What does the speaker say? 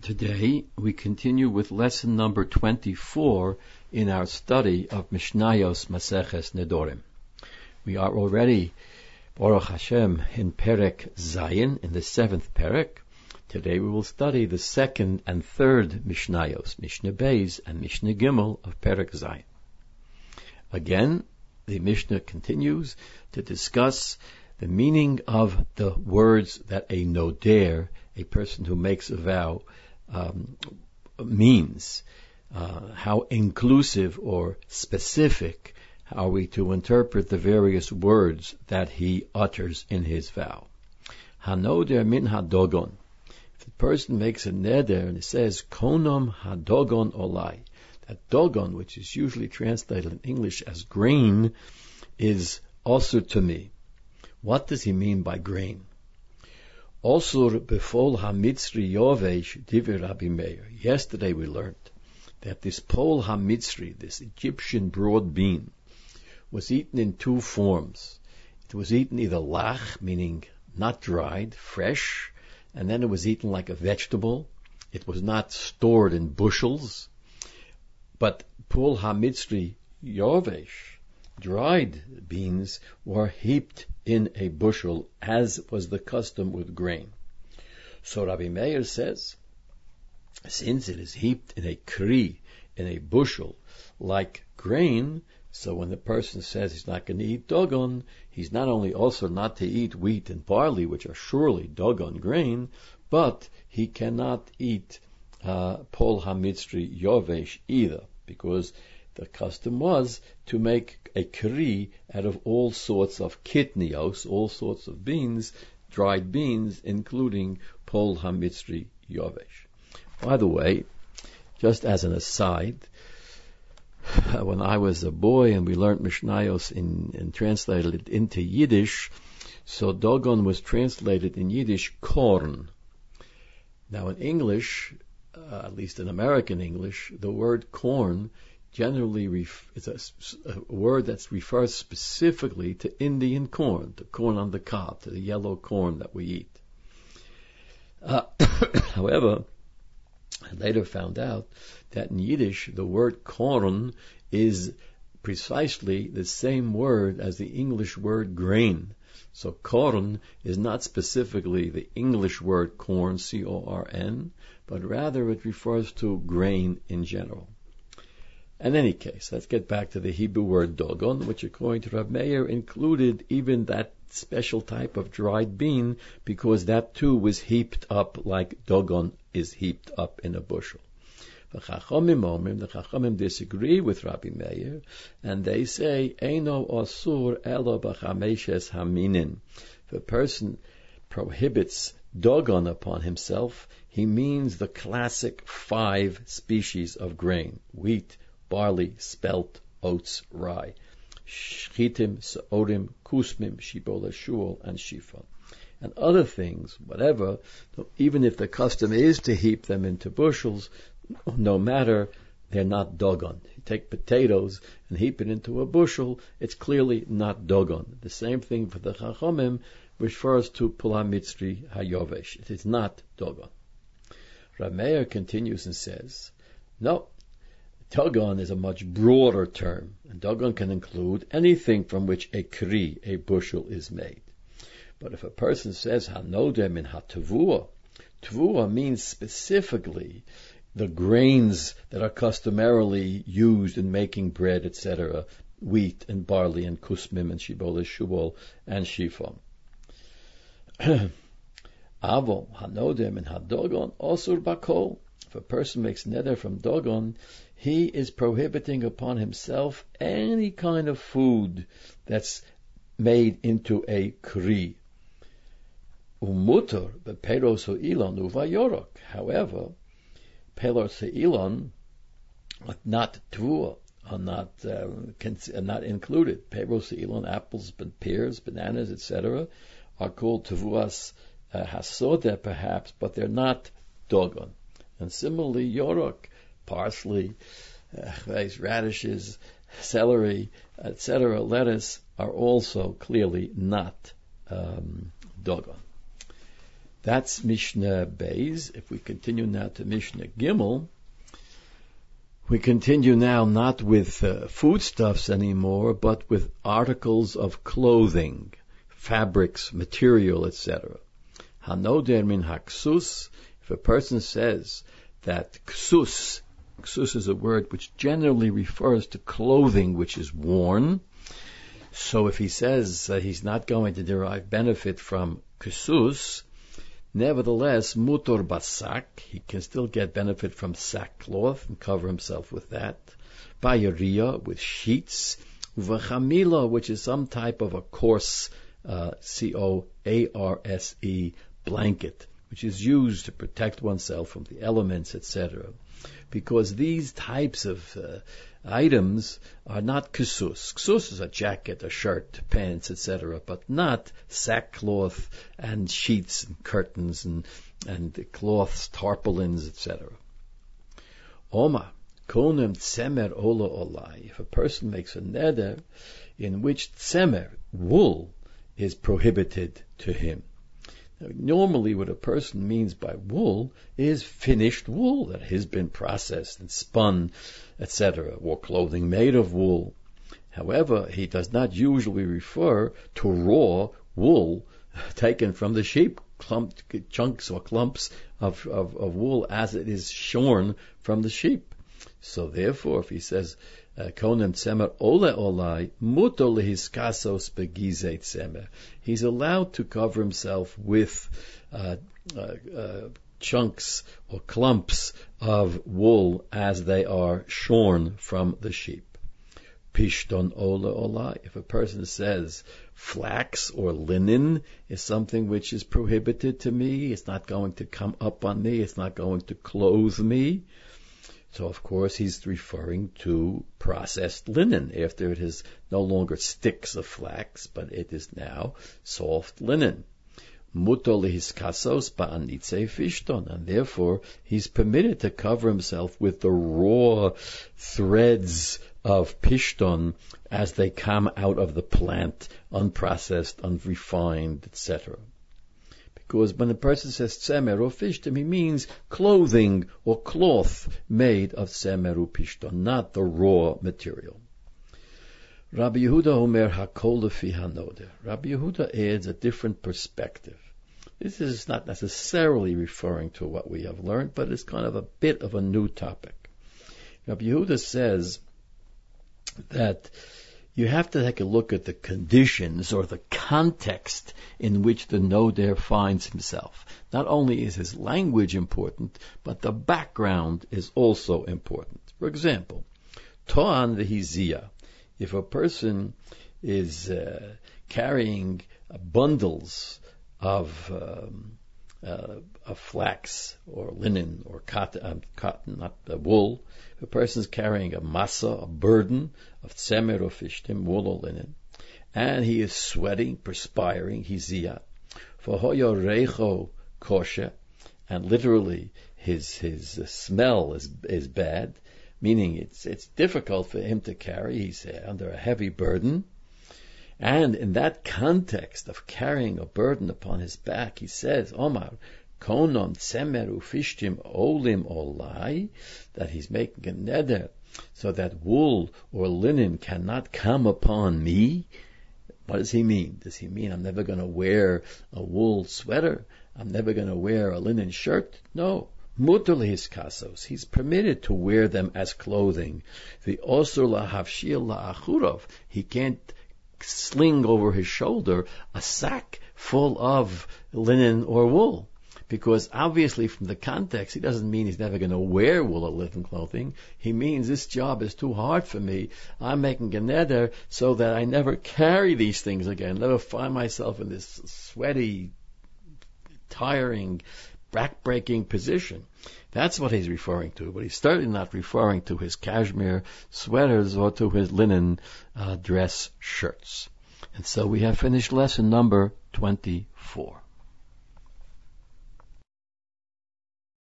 Today we continue with lesson number 24 in our study of Mishnayos Maseches Nedorim. We are already, Baruch Hashem, in Perek Zayin, in the 7th Perek. Today we will study the 2nd and 3rd Mishnayos, Mishnah Beis and Mishnah Gimel of Perek Zayin. Again, the Mishnah continues to discuss the meaning of the words that a noder, a person who makes a vow, means. How inclusive or specific are we to interpret the various words that he utters in his vow? Hanoder min hadogon. If the person makes a neder and it says konom hadogon olai, that dogon, which is usually translated in English as grain, is also to me. What does he mean by grain? Osur befol hamitzri yovesh divi Rabbi Meir. Yesterday we learned that this pol hamitzri, this Egyptian broad bean, was eaten in two forms. It was eaten either lach, meaning not dried, fresh, and then it was eaten like a vegetable. It was not stored in bushels. But pol hamitzri yovesh, dried beans, were heaped in a bushel, as was the custom with grain. So Rabbi Meir says, since it is heaped in a kri, in a bushel, like grain, so when the person says he's not going to eat dogon, he's not only also not to eat wheat and barley, which are surely dogon grain, but he cannot eat pol hamitzri yovesh either, because the custom was to make a kri out of all sorts of kitnios, all sorts of beans, dried beans, including pol hamitzri yovesh. By the way, just as an aside, when I was a boy and we learned Mishnayos and translated it into Yiddish, so dogon was translated in Yiddish corn. Now in English, at least in American English, the word corn generally is a word that refers specifically to Indian corn, to corn on the cob, to the yellow corn that we eat. However, I later found out that in Yiddish, the word corn is precisely the same word as the English word grain. So corn is not specifically the English word corn, C-O-R-N, but rather it refers to grain in general. In any case, let's get back to the Hebrew word dogon, which according to Rav Meir included even that special type of dried bean, because that too was heaped up like dogon is heaped up in a bushel. The Chachamim disagree with Rabbi Meir, and they say, Eino osur elo b'chameshes haminin. If a person prohibits dogon upon himself, he means the classic 5 species of grain: wheat, barley, spelt, oats, rye, shchitim, seorim, kusmim, shibboleh, shul, and shifon. And other things, whatever, even if the custom is to heap them into bushels, no matter, they're not dogon. You take potatoes and heap it into a bushel, it's clearly not dogon. The same thing for the Chachamim refers to pol hamitzri hayovesh. It is not dogon. Rav Meir continues and says, no, dogon is a much broader term, and dogon can include anything from which a kri, a bushel, is made. But if a person says hanoder min hatavua, tavua means specifically the grains that are customarily used in making bread, etc., wheat and barley and kusmim and shibboleh, shul, and shifon. Avo hanoder min hadogon osur bakol. If a person makes neder from dogon, he is prohibiting upon himself any kind of food that's made into a kri. Umutor beperos ha'ilon uvayorok. However, peros ha'ilon are not tvua, are not included. Peros ha'ilon, apples, pears, bananas, etc., are called tvuas hasodeh perhaps, but they're not dogon. And similarly, yorok, parsley, radishes, celery, etc., lettuce, are also clearly not dogon. That's Mishnah Beis. If we continue now to Mishnah Gimel, we continue now not with foodstuffs anymore, but with articles of clothing, fabrics, material, etc. Hanoder min haksus. If a person says that ksus is a word which generally refers to clothing which is worn. So if he says that he's not going to derive benefit from ksus, nevertheless, mutor basak, he can still get benefit from sackcloth and cover himself with that. Bayariya, with sheets. Uvachamila, which is some type of a coarse, C-O-A-R-S-E, blanket, which is used to protect oneself from the elements, etc. Because these types of items are not ksus. Ksus is a jacket, a shirt, pants, etc., but not sackcloth and sheets and curtains and cloths, tarpaulins, etc. Oma, konem tsemer ola olai. If a person makes a neder in which tsemer, wool, is prohibited to him. Normally what a person means by wool is finished wool that has been processed and spun, etc., or clothing made of wool. However, he does not usually refer to raw wool taken from the sheep, chunks or clumps of wool as it is shorn from the sheep. So therefore, if he says, Konem tzemer ole olai, muto lehiskasos begizei tzemer. He's allowed to cover himself with chunks or clumps of wool as they are shorn from the sheep. Pishton ole olai. If a person says flax or linen is something which is prohibited to me, it's not going to come up on me, it's not going to clothe me. So, of course, he's referring to processed linen after it is no longer sticks of flax, but it is now soft linen. Muto lehiskasos ba'anitze fishton, and therefore he's permitted to cover himself with the raw threads of pishton as they come out of the plant, unprocessed, unrefined, etc. Because when a person says tzemer or pishtim, he means clothing or cloth made of tzemer or pishtim, not the raw material. Rabbi Yehuda Omer hakol lefi hanoder. Rabbi Yehuda adds a different perspective. This is not necessarily referring to what we have learned, but it's kind of a bit of a new topic. Rabbi Yehuda says that you have to take a look at the conditions or the context in which the noder finds himself. Not only is his language important, but the background is also important. For example, to'an v'hiziyah. If a person is carrying bundles of flax or linen or cotton, not wool. If a person is carrying a masa, a burden of tzemer or fishtim, wool or linen, and he is sweating, perspiring, hiziyah, for hoyo reicho kosher, and literally his smell is bad, meaning it's difficult for him to carry. He's under a heavy burden. And in that context of carrying a burden upon his back, he says, Omar, konon tzemer ufishtim olim olai, that he's making a neder, so that wool or linen cannot come upon me. What does he mean? Does he mean I'm never going to wear a wool sweater? I'm never going to wear a linen shirt? No. Mutar lehiskasos. He's permitted to wear them as clothing. The osur lahavshil la'achurov. He can't sling over his shoulder a sack full of linen or wool. Because obviously from the context, he doesn't mean he's never going to wear wool or linen clothing. He means this job is too hard for me. I'm making a neder so that I never carry these things again, never find myself in this sweaty, tiring, back-breaking position. That's what he's referring to, but he's certainly not referring to his cashmere sweaters or to his linen dress shirts. And so we have finished lesson number 24.